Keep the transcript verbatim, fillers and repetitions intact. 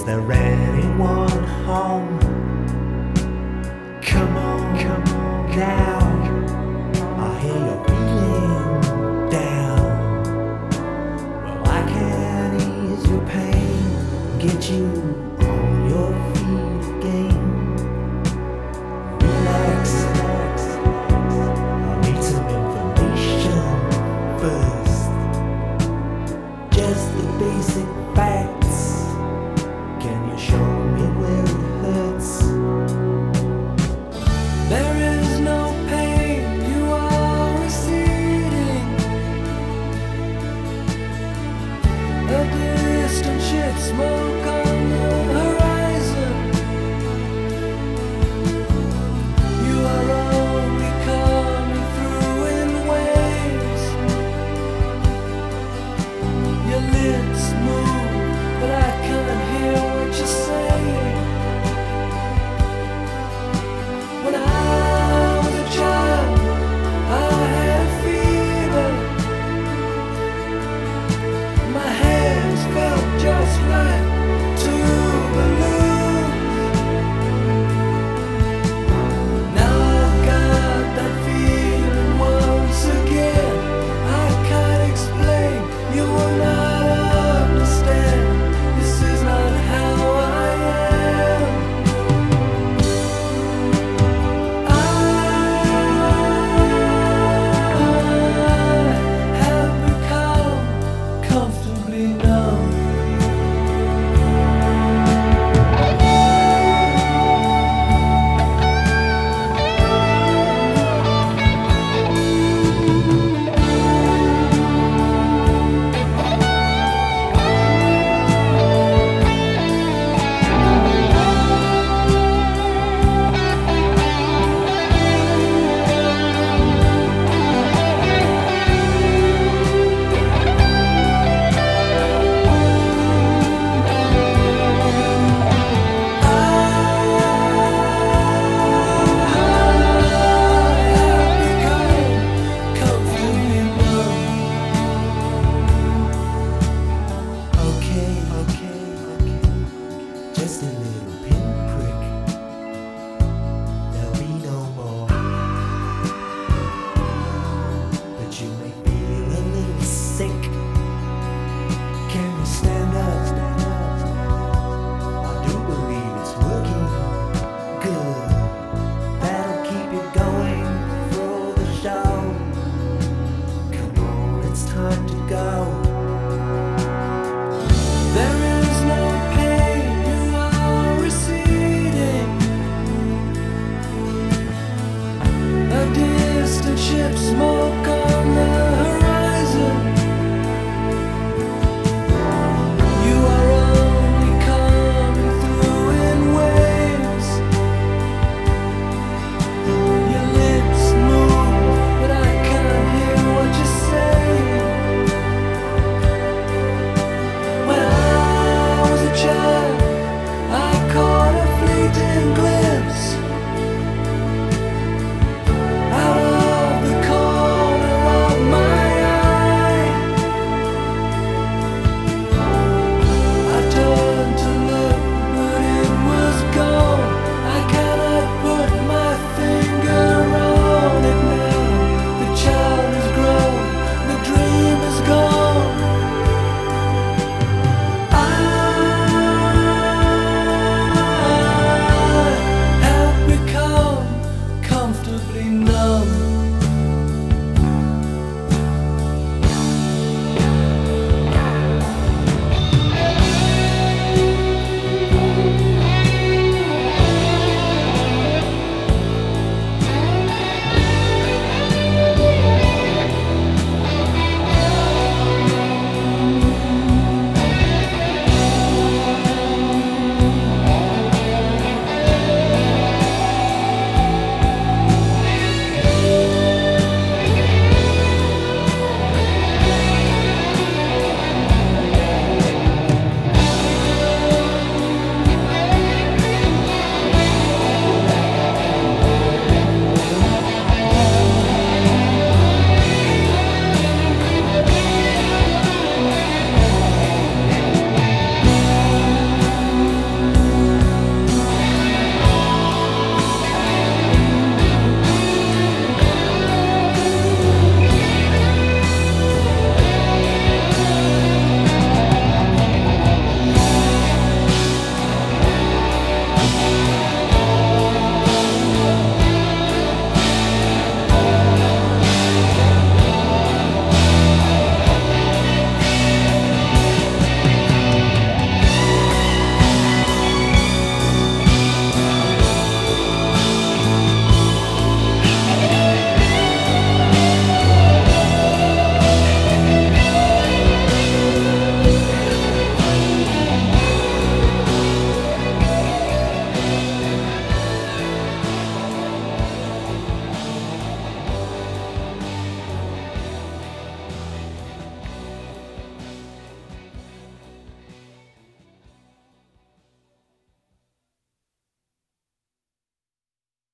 there anyone home? Come on, come on now. I hear you're feeling down. Well, I can ease your pain, get you on your feet again. Relax, relax. I need some information first. Just the basic facts. Can you show me where it hurts? There is no pain, you are receding. A distant ship, smoke on the horizon. You are only coming through in waves. Your lips move, but I can't hear what you're saying. When I was a child, I had a fever. My hands felt just like two balloons. Now I've got that feeling once again. I can't explain, you will not understand. This is not how I am. I have become comfortably numb. Okay, okay, okay. Just a little pinprick. There'll be no more. But you may feel a little sick. Can you stand?